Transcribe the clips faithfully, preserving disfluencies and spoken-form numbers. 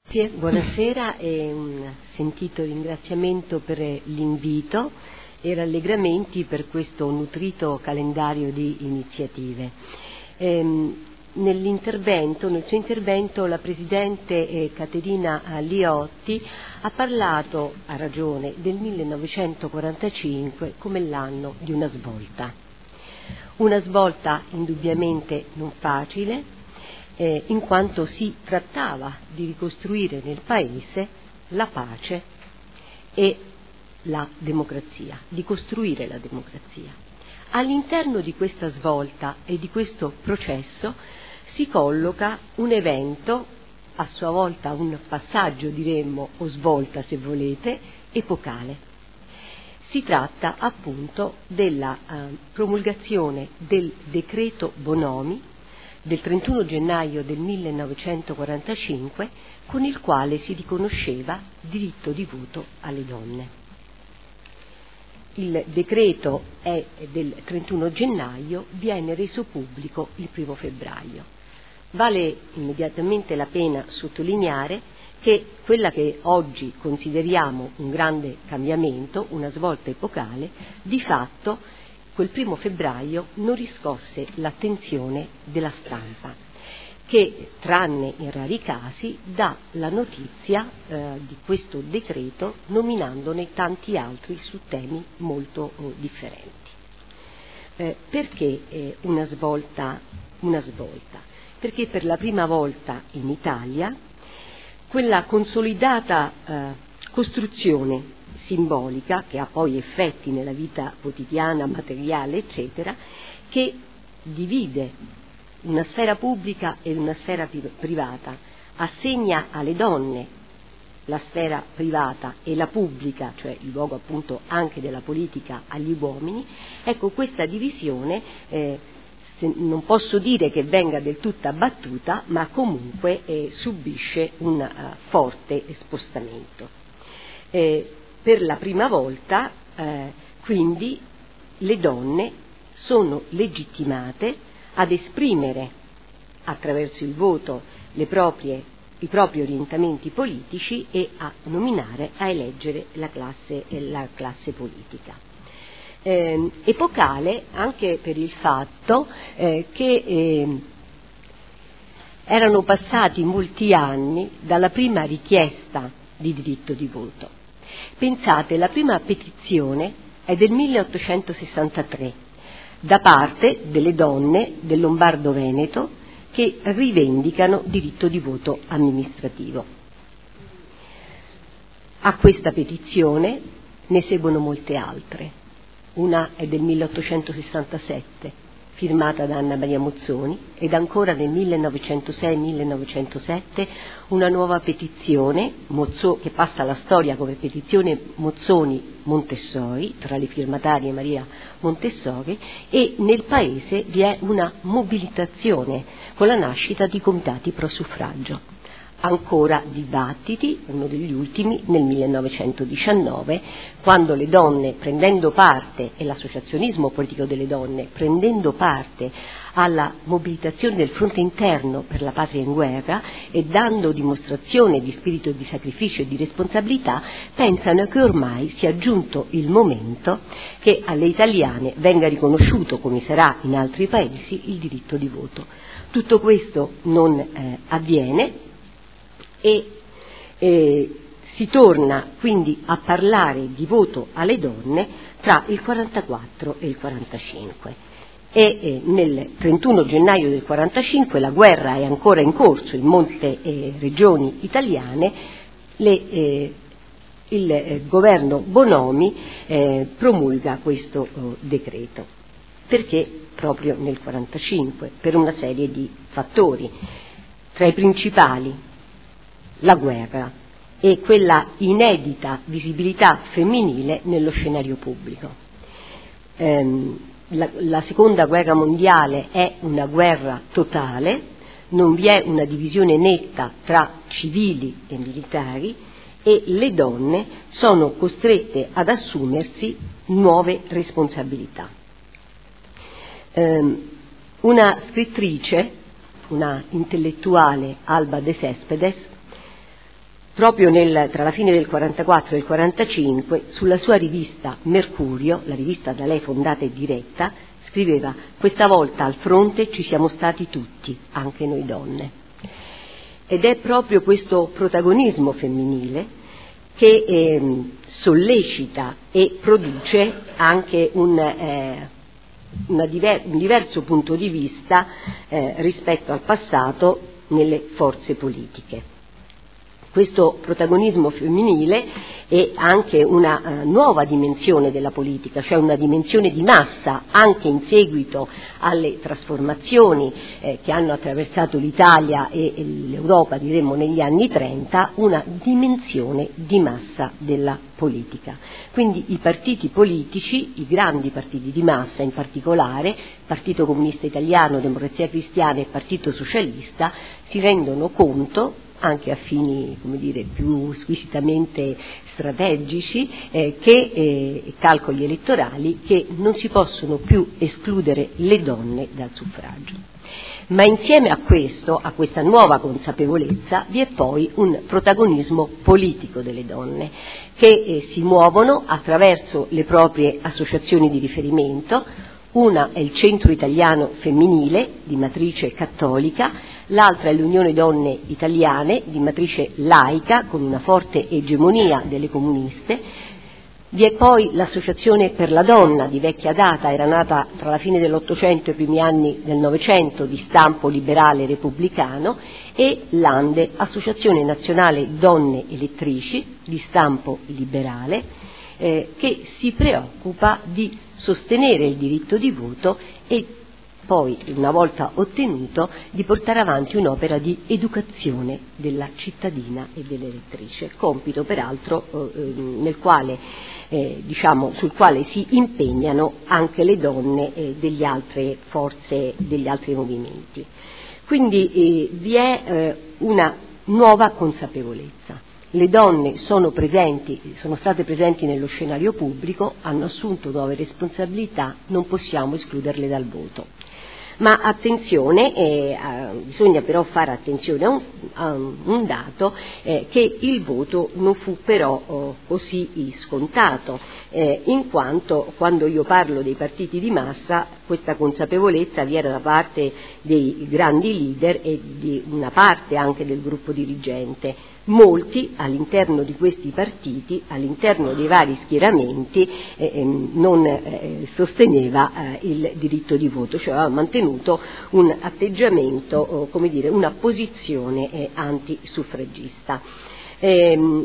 Grazie, buonasera e un sentito ringraziamento per l'invito e rallegramenti per questo nutrito calendario di iniziative. Ehm, nell'intervento, nel suo intervento la Presidente eh, Caterina Liotti ha parlato, a ragione, del millenovecentoquarantacinque come l'anno di una svolta. Una svolta indubbiamente non facile, Eh, in quanto si trattava di ricostruire nel Paese la pace e la democrazia, di costruire la democrazia. All'interno di questa svolta e di questo processo si colloca un evento, a sua volta un passaggio, diremmo, o svolta se volete, epocale. Si tratta appunto della eh, promulgazione del decreto Bonomi del trentuno gennaio del millenovecentoquarantacinque, con il quale si riconosceva diritto di voto alle donne. Il decreto è del trentuno gennaio, viene reso pubblico il primo febbraio. Vale immediatamente la pena sottolineare che quella che oggi consideriamo un grande cambiamento, una svolta epocale, di fatto quel primo febbraio non riscosse l'attenzione della stampa, che, tranne in rari casi, dà la notizia eh, di questo decreto nominandone tanti altri su temi molto eh, differenti. Eh, perché eh, una svolta? Una svolta? Perché per la prima volta in Italia quella consolidata eh, costruzione simbolica, che ha poi effetti nella vita quotidiana, materiale, eccetera, che divide una sfera pubblica e una sfera privata, assegna alle donne la sfera privata e la pubblica, cioè il luogo appunto anche della politica, agli uomini. Ecco, questa divisione eh, non posso dire che venga del tutto abbattuta, ma comunque eh, subisce un uh, forte spostamento. Eh, Per la prima volta, eh, quindi, le donne sono legittimate ad esprimere, attraverso il voto, le proprie, i propri orientamenti politici e a nominare, a eleggere la classe, la classe politica. Eh, epocale anche per il fatto eh, che eh, erano passati molti anni dalla prima richiesta di diritto di voto. Pensate, la prima petizione è del milleottocentosessantatré da parte delle donne del Lombardo-Veneto che rivendicano diritto di voto amministrativo. A questa petizione ne seguono molte altre. Una è del milleottocentosessantasette, firmata da Anna Maria Mozzoni, ed ancora nel millenovecentosei millenovecentosette una nuova petizione Mozzo, che passa alla storia come petizione Mozzoni-Montessori, tra le firmatarie Maria Montessori, e nel Paese vi è una mobilitazione con la nascita di comitati pro suffragio. Ancora dibattiti, uno degli ultimi nel millenovecentodiciannove, quando le donne, prendendo parte, e l'associazionismo politico delle donne, prendendo parte alla mobilitazione del fronte interno per la patria in guerra e dando dimostrazione di spirito di sacrificio e di responsabilità, pensano che ormai sia giunto il momento che alle italiane venga riconosciuto, come sarà in altri paesi, il diritto di voto. Tutto questo non eh, avviene, e eh, si torna quindi a parlare di voto alle donne tra il quarantaquattro e il quarantacinque e eh, nel trentuno gennaio del quarantacinque la guerra è ancora in corso in molte eh, regioni italiane. le, eh, il eh, governo Bonomi eh, promulga questo eh, decreto. Perché proprio nel quarantacinque? Per una serie di fattori, tra i principali la guerra e quella inedita visibilità femminile nello scenario pubblico. Ehm, la, la seconda guerra mondiale è una guerra totale, non vi è una divisione netta tra civili e militari e le donne sono costrette ad assumersi nuove responsabilità. Ehm, una scrittrice, una intellettuale, Alba de Céspedes, proprio nel, tra la fine del quarantaquattro e il quarantacinque, sulla sua rivista Mercurio, la rivista da lei fondata e diretta, scriveva: questa volta al fronte ci siamo stati tutti, anche noi donne. Ed è proprio questo protagonismo femminile che eh, sollecita e produce anche un, eh, una diver- un diverso punto di vista eh, rispetto al passato nelle forze politiche. Questo protagonismo femminile è anche una uh, nuova dimensione della politica, cioè una dimensione di massa, anche in seguito alle trasformazioni eh, che hanno attraversato l'Italia e, e l'Europa, diremmo, negli anni trenta, una dimensione di massa della politica. Quindi i partiti politici, i grandi partiti di massa in particolare, Partito Comunista Italiano, Democrazia Cristiana e Partito Socialista, si rendono conto, anche a fini, come dire, più squisitamente strategici, eh, che eh, calcoli elettorali, che non si possono più escludere le donne dal suffragio. Ma insieme a questo, a questa nuova consapevolezza, vi è poi un protagonismo politico delle donne, che eh, si muovono attraverso le proprie associazioni di riferimento. Una è il Centro Italiano Femminile, di matrice cattolica, l'altra è l'Unione Donne Italiane, di matrice laica, con una forte egemonia delle comuniste. Vi è poi l'Associazione per la Donna, di vecchia data, era nata tra la fine dell'Ottocento e i primi anni del Novecento, di stampo liberale repubblicano, e l'ANDE, Associazione Nazionale Donne Elettrici, di stampo liberale, eh, che si preoccupa di sostenere il diritto di voto e poi, una volta ottenuto, di portare avanti un'opera di educazione della cittadina e dell'elettrice, compito peraltro eh, nel quale, eh, diciamo, sul quale si impegnano anche le donne eh, delle altre forze, degli altri movimenti. Quindi eh, vi è eh, una nuova consapevolezza. Le donne sono presenti, sono state presenti nello scenario pubblico, hanno assunto nuove responsabilità, non possiamo escluderle dal voto. Ma attenzione, eh, eh, bisogna però fare attenzione a un, a un dato, eh, che il voto non fu però oh, così scontato, eh, in quanto quando io parlo dei partiti di massa questa consapevolezza vi era da parte dei grandi leader e di una parte anche del gruppo dirigente. Molti all'interno di questi partiti, all'interno dei vari schieramenti, eh, non eh, sosteneva eh, il diritto di voto, cioè aveva mantenuto un atteggiamento, oh, come dire, una posizione eh, antisuffragista. Ehm,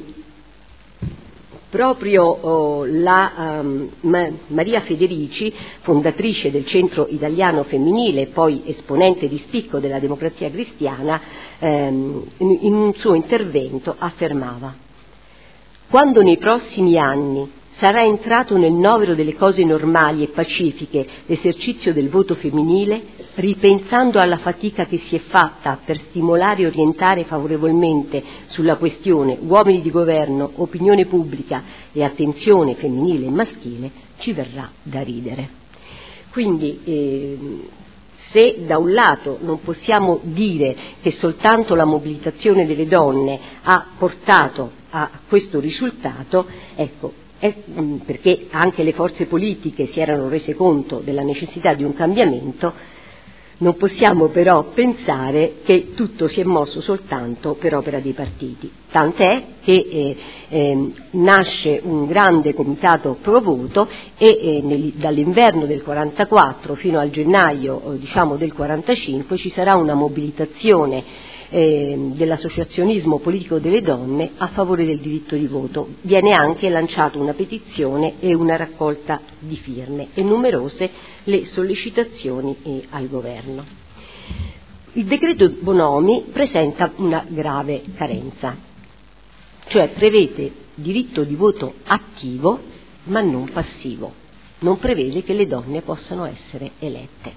Proprio oh, la um, Ma- Maria Federici, fondatrice del Centro Italiano Femminile, poi esponente di spicco della Democrazia Cristiana, ehm, in, in un suo intervento affermava: quando nei prossimi anni sarà entrato nel novero delle cose normali e pacifiche l'esercizio del voto femminile, ripensando alla fatica che si è fatta per stimolare e orientare favorevolmente sulla questione uomini di governo, opinione pubblica e attenzione femminile e maschile, ci verrà da ridere. Quindi eh, se da un lato non possiamo dire che soltanto la mobilitazione delle donne ha portato a questo risultato, ecco, è perché anche le forze politiche si erano rese conto della necessità di un cambiamento, non possiamo però pensare che tutto si è mosso soltanto per opera dei partiti, tant'è che eh, eh, nasce un grande comitato pro voto e eh, nel, dall'inverno del quarantaquattro fino al gennaio eh, diciamo del quarantacinque ci sarà una mobilitazione eh, dell'associazionismo politico delle donne a favore del diritto di voto. Viene anche lanciata una petizione e una raccolta di firme e numerose le sollecitazioni eh, al governo. Il decreto Bonomi presenta una grave carenza, cioè prevede diritto di voto attivo ma non passivo, non prevede che le donne possano essere elette.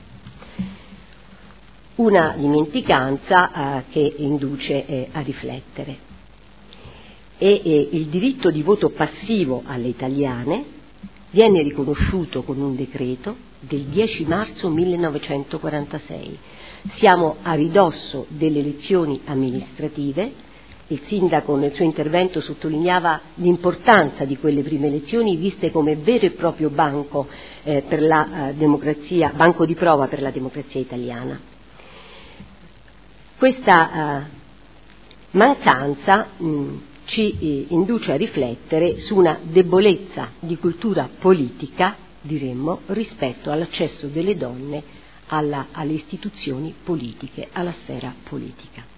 Una dimenticanza eh, che induce eh, a riflettere. E eh, il diritto di voto passivo alle italiane viene riconosciuto con un decreto del dieci marzo millenovecentoquarantasei. Siamo a ridosso delle elezioni amministrative il sindaco nel suo intervento sottolineava l'importanza di quelle prime elezioni viste come vero e proprio banco eh, per la eh, democrazia, banco di prova per la democrazia italiana. Questa eh, mancanza mh, ci eh, induce a riflettere su una debolezza di cultura politica, diremmo, rispetto all'accesso delle donne alla, alle istituzioni politiche, alla sfera politica.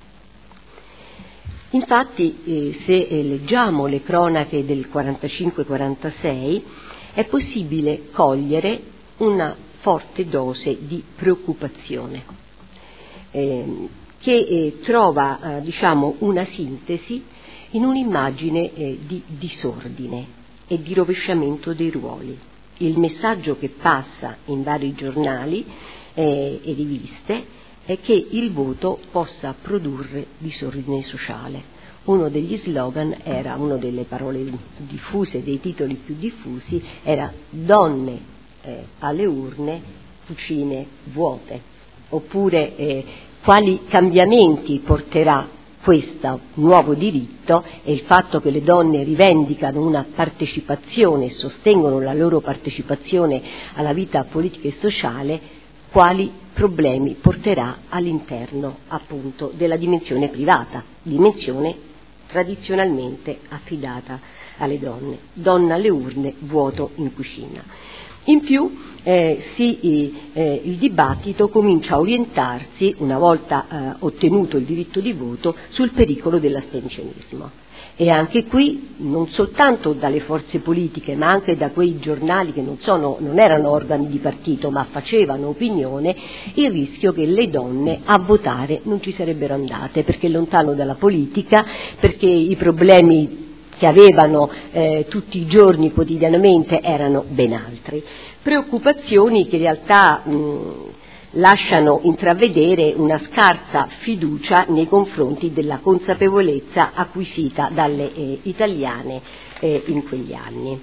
Infatti, eh, se eh, leggiamo le cronache del quarantacinque quarantasei, è possibile cogliere una forte dose di preoccupazione, eh, che eh, trova, eh, diciamo, una sintesi in un'immagine eh, di disordine e di rovesciamento dei ruoli. Il messaggio che passa in vari giornali eh, e riviste è che il voto possa produrre disordine sociale. Uno degli slogan era, una delle parole diffuse, dei titoli più diffusi, era donne eh, alle urne, cucine vuote, oppure eh, quali cambiamenti porterà questo nuovo diritto e il fatto che le donne rivendicano una partecipazione e sostengono la loro partecipazione alla vita politica e sociale, quali problemi porterà all'interno appunto della dimensione privata, dimensione tradizionalmente affidata alle donne. Donna alle urne, vuoto in cucina. In più eh, si, eh, il dibattito comincia a orientarsi, una volta eh, ottenuto il diritto di voto, sul pericolo dell'astensionismo. E anche qui non soltanto dalle forze politiche ma anche da quei giornali che non, sono, non erano organi di partito ma facevano opinione, il rischio che le donne a votare non ci sarebbero andate perché lontano dalla politica, perché i problemi che avevano eh, tutti i giorni quotidianamente erano ben altri. Preoccupazioni che in realtà mh, lasciano intravedere una scarsa fiducia nei confronti della consapevolezza acquisita dalle eh, italiane eh, in quegli anni.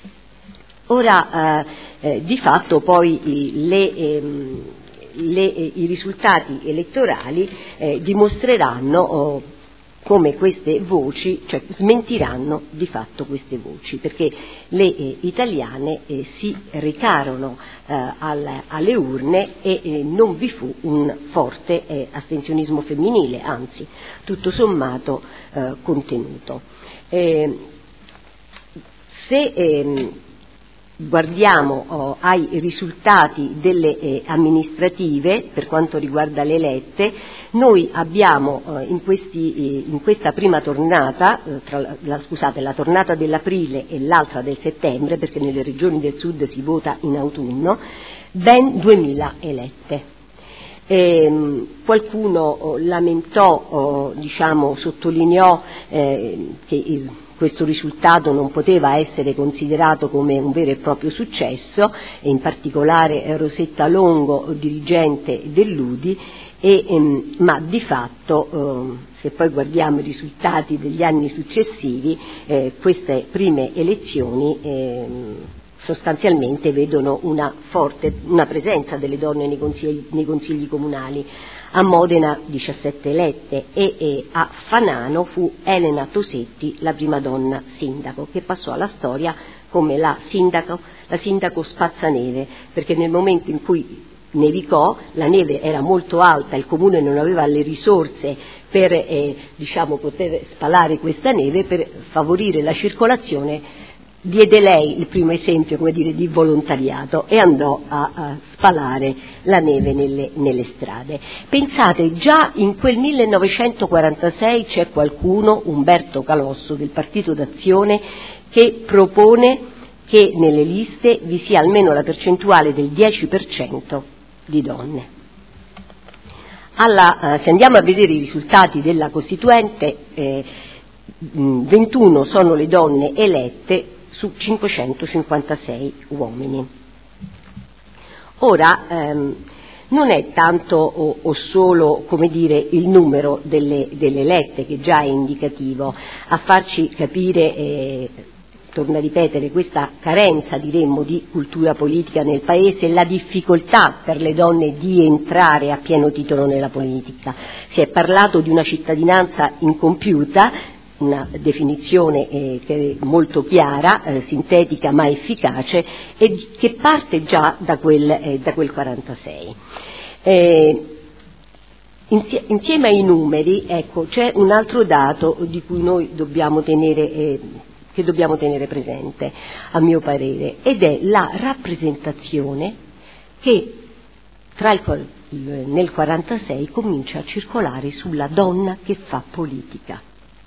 Ora, eh, eh, di fatto poi le, ehm, le, eh, i risultati elettorali eh, dimostreranno oh, come queste voci, cioè smentiranno di fatto queste voci, perché le eh, italiane eh, si recarono eh, al, alle urne e eh, non vi fu un forte eh, astensionismo femminile, anzi tutto sommato eh, contenuto. Eh, se eh, guardiamo oh, ai risultati delle eh, amministrative per quanto riguarda le elette, noi abbiamo eh, in, questi, eh, in questa prima tornata, eh, tra la, scusate, la tornata dell'aprile e l'altra del settembre, perché nelle regioni del sud si vota in autunno, ben duemila elette. Eh, qualcuno oh, lamentò, oh, diciamo, sottolineò eh, che il questo risultato non poteva essere considerato come un vero e proprio successo, e in particolare Rosetta Longo, dirigente dell'U D I, e, ehm, ma di fatto, eh, se poi guardiamo i risultati degli anni successivi, eh, queste prime elezioni eh, sostanzialmente vedono una forte una presenza delle donne nei consigli, nei consigli comunali. A Modena diciassette elette e, e a Fanano fu Elena Tosetti la prima donna sindaco, che passò alla storia come la sindaco, la sindaco spazzaneve, perché nel momento in cui nevicò, la neve era molto alta, il comune non aveva le risorse per eh, diciamo, poter spalare questa neve, per favorire la circolazione diede lei il primo esempio, come dire, di volontariato e andò a, a spalare la neve nelle, nelle strade. Pensate, già in quel millenovecentoquarantasei c'è qualcuno, Umberto Calosso del Partito d'Azione, che propone che nelle liste vi sia almeno la percentuale del dieci per cento di donne. Alla, eh, se andiamo a vedere i risultati della Costituente, eh, ventuno sono le donne elette su cinquecentocinquantasei uomini. Ora, ehm, non è tanto o, o solo, come dire, il numero delle, delle elette, che già è indicativo, a farci capire eh, torno a ripetere, questa carenza, diremmo, di cultura politica nel Paese, la difficoltà per le donne di entrare a pieno titolo nella politica. Si è parlato di una cittadinanza incompiuta, una definizione eh, che è molto chiara, eh, sintetica ma efficace, e che parte già da quel, eh, da quel quarantasei. Eh, insieme ai numeri, ecco, c'è un altro dato di cui noi dobbiamo tenere eh, che dobbiamo tenere presente, a mio parere, ed è la rappresentazione che tra il, nel quarantasei comincia a circolare sulla donna che fa politica.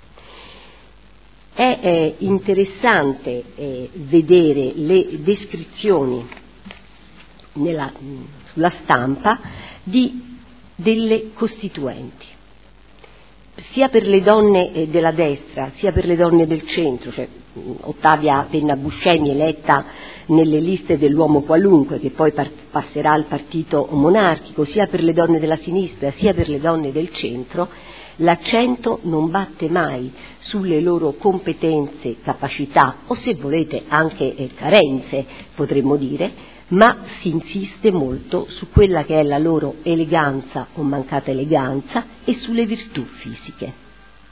È eh, interessante eh, vedere le descrizioni nella, sulla stampa di, delle costituenti, sia per le donne eh, della destra, sia per le donne del centro, cioè Ottavia Penna Buscemi eletta nelle liste dell'Uomo Qualunque, che poi par- passerà al partito monarchico, sia per le donne della sinistra, sia per le donne del centro, l'accento non batte mai sulle loro competenze, capacità o, se volete, anche eh, carenze, potremmo dire, ma si insiste molto su quella che è la loro eleganza o mancata eleganza e sulle virtù fisiche.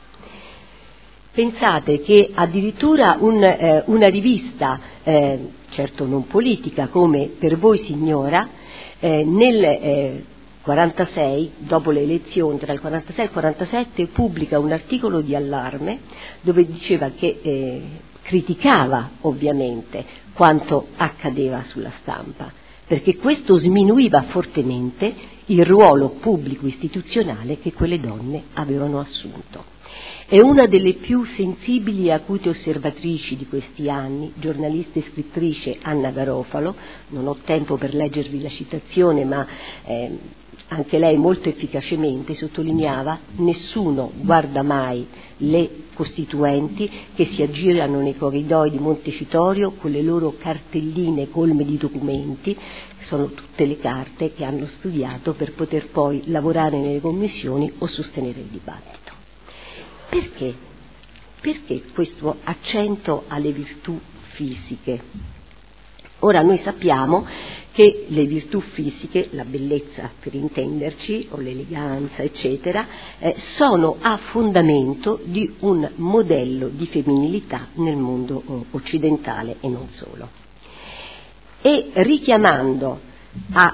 Pensate che addirittura un, eh, una rivista, eh, certo non politica, come Per voi signora, eh, nel eh, quarantasei, dopo le elezioni, tra il quarantasei e il quarantasette, pubblica un articolo di allarme dove diceva che eh, criticava ovviamente quanto accadeva sulla stampa, perché questo sminuiva fortemente il ruolo pubblico istituzionale che quelle donne avevano assunto. È una delle più sensibili e acute osservatrici di questi anni, giornalista e scrittrice Anna Garofalo, non ho tempo per leggervi la citazione, ma eh, anche lei molto efficacemente sottolineava: nessuno guarda mai le costituenti che si aggirano nei corridoi di Montecitorio con le loro cartelline colme di documenti, che sono tutte le carte che hanno studiato per poter poi lavorare nelle commissioni o sostenere il dibattito. Perché? Perché questo accento alle virtù fisiche? Ora noi sappiamo che le virtù fisiche, la bellezza per intenderci, o l'eleganza eccetera, eh, sono a fondamento di un modello di femminilità nel mondo occidentale e non solo. E richiamando a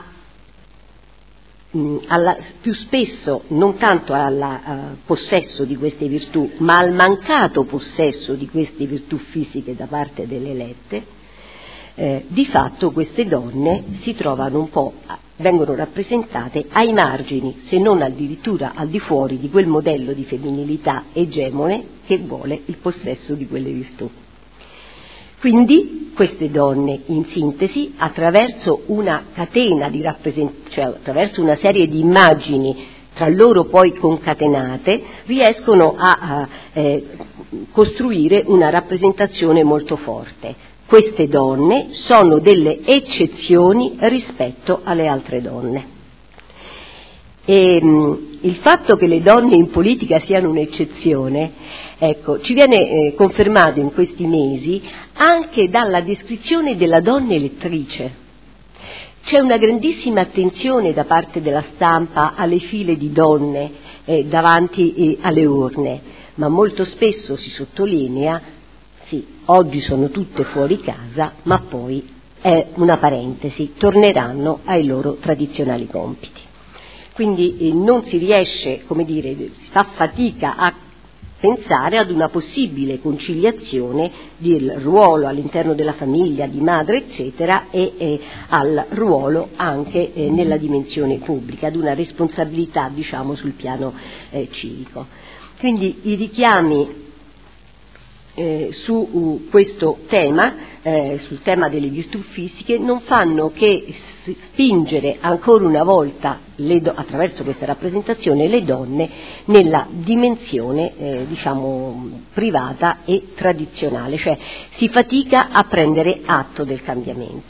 Alla, più spesso non tanto al uh, possesso di queste virtù, ma al mancato possesso di queste virtù fisiche da parte delle elette, eh, di fatto queste donne si trovano un po', vengono rappresentate ai margini, se non addirittura al di fuori di quel modello di femminilità egemone che vuole il possesso di quelle virtù. Quindi queste donne, in sintesi, attraverso una catena di rappresent- cioè attraverso una serie di immagini tra loro poi concatenate, riescono a, a eh, costruire una rappresentazione molto forte. Queste donne sono delle eccezioni rispetto alle altre donne. E, mh, il fatto che le donne in politica siano un'eccezione, ecco, ci viene eh, confermato in questi mesi anche dalla descrizione della donna elettrice. C'è una grandissima attenzione da parte della stampa alle file di donne eh, davanti eh, alle urne, ma molto spesso si sottolinea, sì, oggi sono tutte fuori casa, ma poi è una parentesi, torneranno ai loro tradizionali compiti. Quindi eh, non si riesce, come dire, si fa fatica a pensare ad una possibile conciliazione del ruolo all'interno della famiglia, di madre eccetera, e, e al ruolo anche eh, nella dimensione pubblica, ad una responsabilità diciamo sul piano eh, civico. Quindi i richiami Eh, su uh, questo tema, eh, sul tema delle virtù fisiche, non fanno che spingere ancora una volta le do- attraverso questa rappresentazione le donne nella dimensione eh, diciamo privata e tradizionale, cioè si fatica a prendere atto del cambiamento.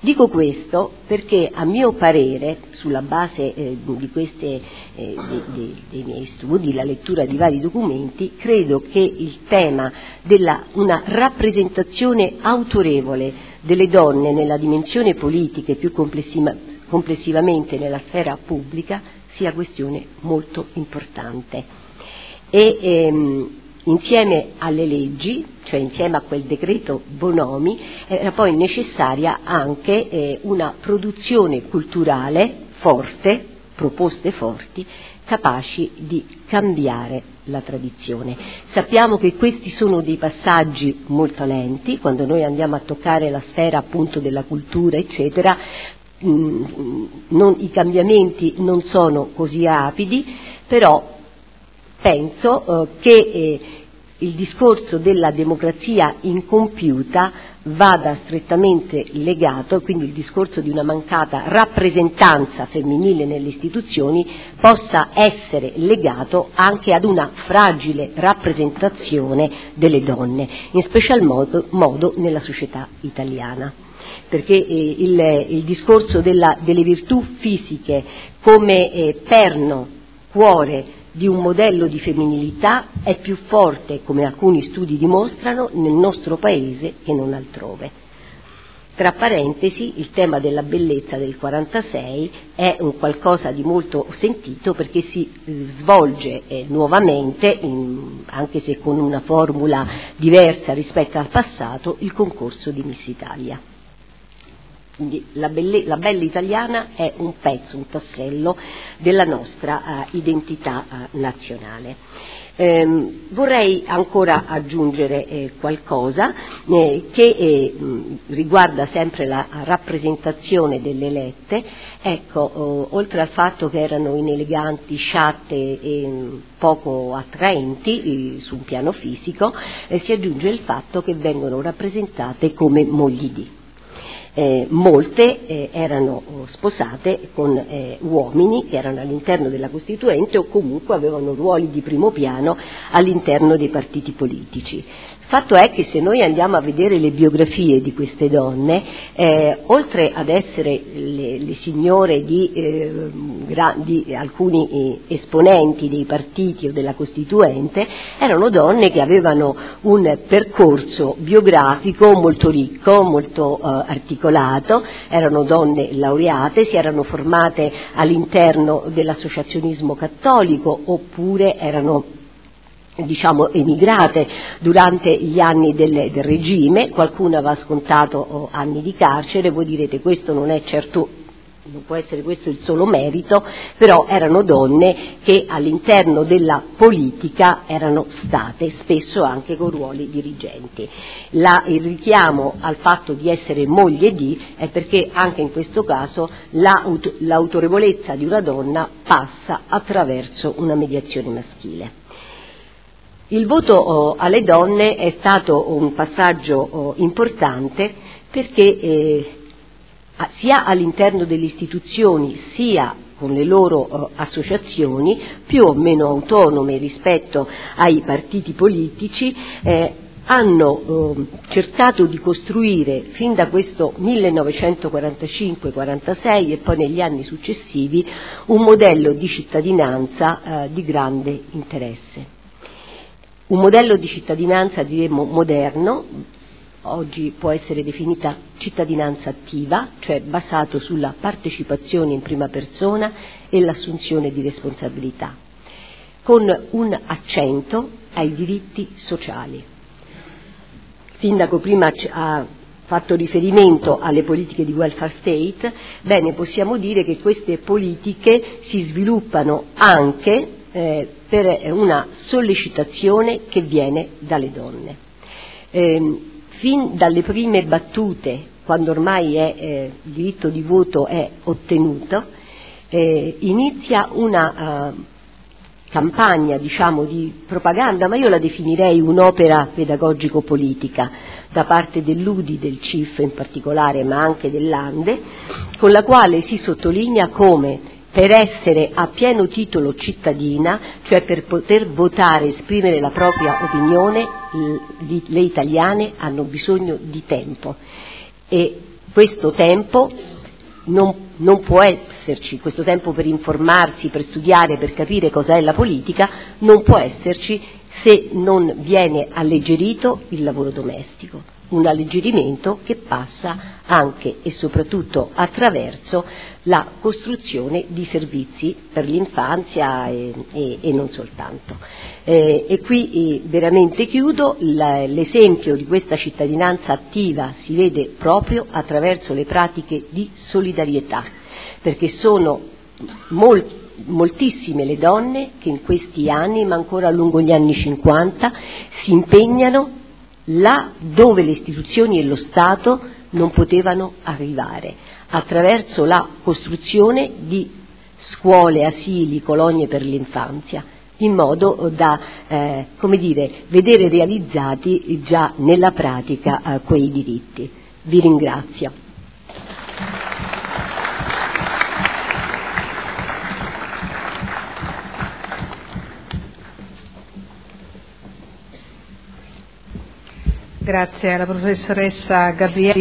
Dico questo perché, a mio parere, sulla base eh, di queste, eh, de, de, dei miei studi, la lettura di vari documenti, credo che il tema della una rappresentazione autorevole delle donne nella dimensione politica e più complessiva, complessivamente nella sfera pubblica sia questione molto importante. E, ehm, insieme alle leggi, cioè insieme a quel decreto Bonomi, era poi necessaria anche eh, una produzione culturale forte, proposte forti, capaci di cambiare la tradizione. Sappiamo che questi sono dei passaggi molto lenti, quando noi andiamo a toccare la sfera appunto della cultura, eccetera, mh, non, i cambiamenti non sono così rapidi, però penso eh, che eh, il discorso della democrazia incompiuta vada strettamente legato, quindi il discorso di una mancata rappresentanza femminile nelle istituzioni possa essere legato anche ad una fragile rappresentazione delle donne, in special modo, modo nella società italiana. Perché eh, il, il discorso della, delle virtù fisiche come eh, perno, cuore di un modello di femminilità è più forte, come alcuni studi dimostrano, nel nostro paese che non altrove. Tra parentesi, il tema della bellezza del quarantasei è un qualcosa di molto sentito perché si svolge eh, nuovamente, in, anche se con una formula diversa rispetto al passato, il concorso di Miss Italia. Quindi la, belle, la bella italiana è un pezzo, un tassello della nostra uh, identità uh, nazionale. Ehm, vorrei ancora aggiungere eh, qualcosa eh, che eh, riguarda sempre la rappresentazione delle elette. Ecco, oh, oltre al fatto che erano ineleganti, sciatte e poco attraenti eh, su un piano fisico, eh, si aggiunge il fatto che vengono rappresentate come mogli di. Eh, molte eh, erano sposate con eh, uomini che erano all'interno della Costituente o comunque avevano ruoli di primo piano all'interno dei partiti politici. Il fatto è che se noi andiamo a vedere le biografie di queste donne, eh, oltre ad essere le, le signore di, eh, gra, di alcuni eh, esponenti dei partiti o della Costituente, erano donne che avevano un percorso biografico molto ricco, molto eh, articolato, erano donne laureate, si erano formate all'interno dell'associazionismo cattolico oppure erano diciamo emigrate durante gli anni del, del regime, qualcuno aveva scontato oh, anni di carcere. Voi direte questo non è certo, non può essere questo il solo merito, però erano donne che all'interno della politica erano state spesso anche con ruoli dirigenti. La, il richiamo al fatto di essere moglie di è perché anche in questo caso la, l'autorevolezza di una donna passa attraverso una mediazione maschile. Il voto oh, alle donne è stato un passaggio oh, importante perché eh, sia all'interno delle istituzioni sia con le loro eh, associazioni più o meno autonome rispetto ai partiti politici eh, hanno eh, cercato di costruire fin da questo millenovecentoquarantacinque quarantasei e poi negli anni successivi un modello di cittadinanza eh, di grande interesse. Un modello di cittadinanza, diremmo, moderno, oggi può essere definita cittadinanza attiva, cioè basato sulla partecipazione in prima persona e l'assunzione di responsabilità, con un accento ai diritti sociali. Il sindaco prima ha fatto riferimento alle politiche di welfare state, bene, possiamo dire che queste politiche si sviluppano anche eh, per una sollecitazione che viene dalle donne. Eh, fin dalle prime battute, quando ormai è, eh, il diritto di voto è ottenuto, eh, inizia una uh, campagna, diciamo, di propaganda, ma io la definirei un'opera pedagogico-politica da parte dell'U D I, del C I F in particolare, ma anche dell'Ande, con la quale si sottolinea come per essere a pieno titolo cittadina, cioè per poter votare, esprimere la propria opinione, le italiane hanno bisogno di tempo e questo tempo non, non può esserci, questo tempo per informarsi, per studiare, per capire cos'è la politica, non può esserci se non viene alleggerito il lavoro domestico. Un alleggerimento che passa anche e soprattutto attraverso la costruzione di servizi per l'infanzia e, e, e non soltanto. Eh, e qui eh, veramente chiudo, la, l'esempio di questa cittadinanza attiva si vede proprio attraverso le pratiche di solidarietà, perché sono molti moltissime le donne che in questi anni, ma ancora lungo gli anni cinquanta, si impegnano là dove le istituzioni e lo Stato non potevano arrivare, attraverso la costruzione di scuole, asili, colonie per l'infanzia, in modo da eh, come dire, vedere realizzati già nella pratica eh, quei diritti. Vi ringrazio. Grazie alla professoressa Gabrielli.